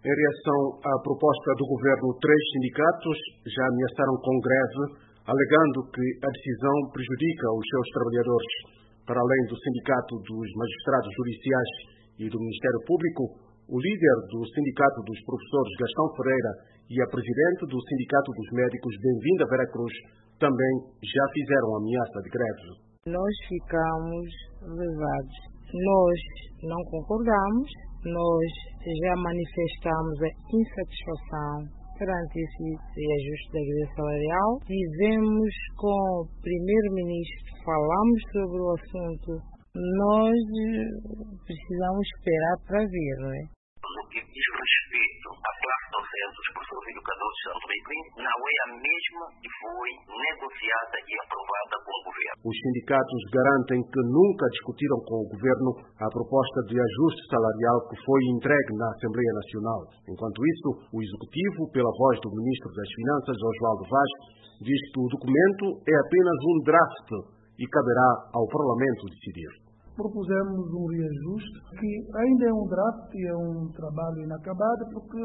Em reação à proposta do governo, 3 sindicatos já ameaçaram com greve, alegando que a decisão prejudica os seus trabalhadores. Para além do Sindicato dos Magistrados Judiciais e do Ministério Público, o líder do Sindicato dos Professores, Gastão Ferreira, e a presidente do Sindicato dos Médicos, Bem-vinda Veracruz, também já fizeram ameaça de greve. Nós ficamos levados. Nós não concordamos, nós já manifestamos a insatisfação perante esse reajuste da greve salarial. Tivemos com o primeiro-ministro, falamos sobre o assunto. Nós precisamos esperar para ver, não é? No que diz respeito à classe docente dos professores educadores de Santo Tomé e Príncipe, não é a mesma que foi negociada e aprovada com o governo. Os sindicatos garantem que nunca discutiram com o governo a proposta de ajuste salarial que foi entregue na Assembleia Nacional. Enquanto isso, o Executivo, pela voz do Ministro das Finanças, Oswaldo Vaz, diz que o documento é apenas um draft e caberá ao Parlamento decidir. Propusemos um reajuste que ainda é um draft e é um trabalho inacabado, porque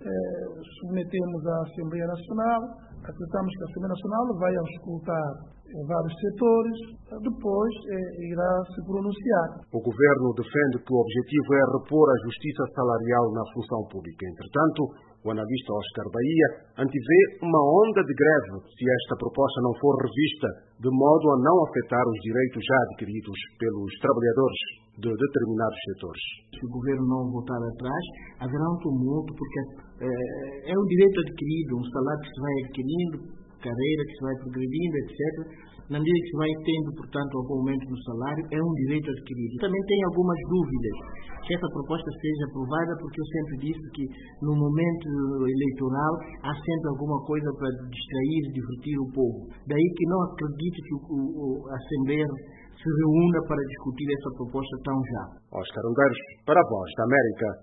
submetemos à Assembleia Nacional, acreditamos que a Assembleia Nacional vai auscultar vários setores, depois irá se pronunciar. O governo defende que o objetivo é repor a justiça salarial na função pública. Entretanto, o analista Oscar Bahia antevê uma onda de greve se esta proposta não for revista, de modo a não afetar os direitos já adquiridos pelos trabalhadores de determinados setores. Se o governo não voltar atrás, haverá um tumulto, porque é um direito adquirido, um salário que se vai adquirindo, carreira que se vai progredindo, etc. Na medida que se vai tendo, portanto, algum aumento no salário, é um direito adquirido. Também tenho algumas dúvidas que essa proposta seja aprovada, porque eu sempre disse que no momento eleitoral há sempre alguma coisa para distrair e divertir o povo. Daí que não acredito que a Assembleia se reúna para discutir essa proposta tão já. Oscar Undeiros, para a Voz da América.